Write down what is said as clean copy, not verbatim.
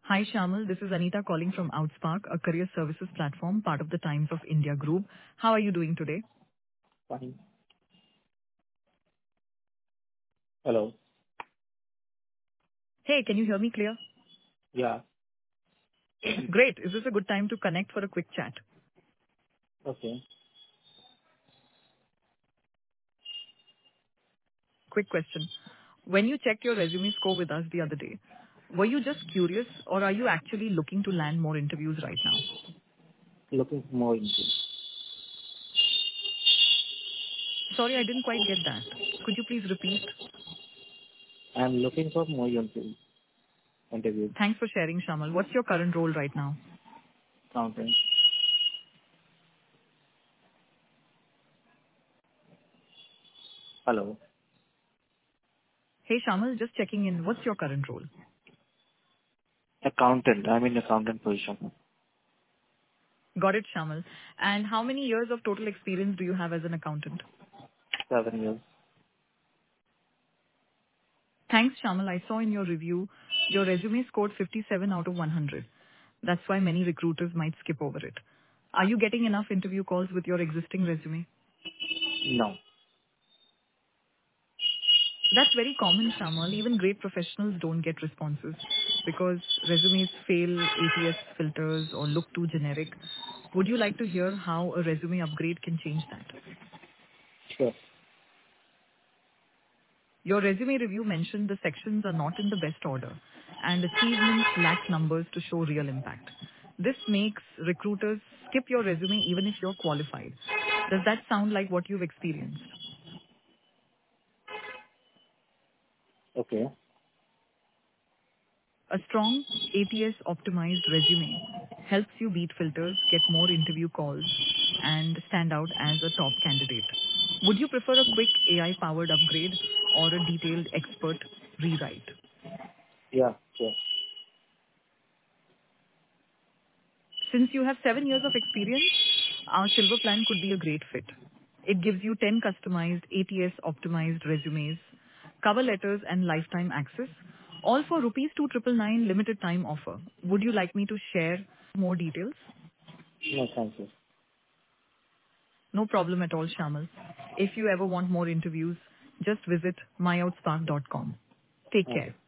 Hi, Shamal. This is Anita calling from Outspark, a career services platform, part of the Times of India group. How are you doing today? Fine. Hello. Hey, can you hear me clear? Yeah. Great. Is this a good time to connect for a quick chat? Okay. Quick question. When you checked your resume score with us the other day, were you just curious or are you actually looking to land more interviews right now? Looking for more into. Sorry, I didn't quite get that. Could you please repeat? I'm looking for more into interview. Thanks for sharing, Shamal. What's your current role right now? Content. Hello. Hey, Shamal, just checking in. What's your current role? Accountant. I'm in accountant position. Got it, Shamal. And how many years of total experience do you have as an accountant? 7 years. Thanks, Shamal. I saw in your review, your resume scored 57 out of 100. That's why many recruiters might skip over it. Are you getting enough interview calls with your existing resume? No. That's very common, Shamal. Even great professionals don't get responses because resumes fail ATS filters or look too generic. Would you like to hear how a resume upgrade can change that? Sure. Your resume review mentioned the sections are not in the best order and achievements lack numbers to show real impact. This makes recruiters skip your resume even if you're qualified. Does that sound like what you've experienced? Okay. A strong ATS optimized resume helps you beat filters, get more interview calls, and stand out as a top candidate. Would you prefer a quick AI powered upgrade or a detailed expert rewrite? Yeah. Sure. Since you have 7 years of experience, our silver plan could be a great fit. It gives you 10 customized ATS optimized resumes, cover letters and lifetime access, all for rupees 2,999 limited time offer. Would you like me to share more details? No, thank you. No problem at all, Shamal. If you ever want more interviews, just visit myoutspark.com. Take Okay. care.